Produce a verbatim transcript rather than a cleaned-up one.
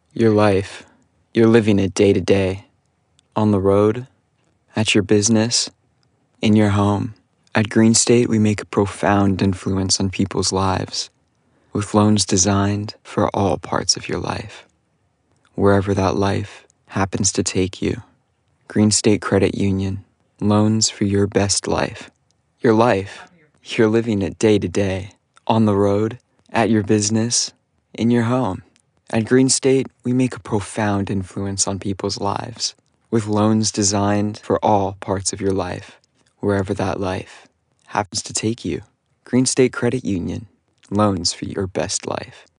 Your life, you're living it day to day, on the road, at your business, in your home. At Green State, we make a profound influence on people's lives with loans designed for all parts of your life, wherever that life happens to take you. Green State Credit Union, loans for your best life. Your life, you're living it day to day, on the road, at your business, in your home. At Green State, we make a profound influence on people's lives with loans designed for all parts of your life, wherever that life happens to take you. Green State Credit Union, loans for your best life.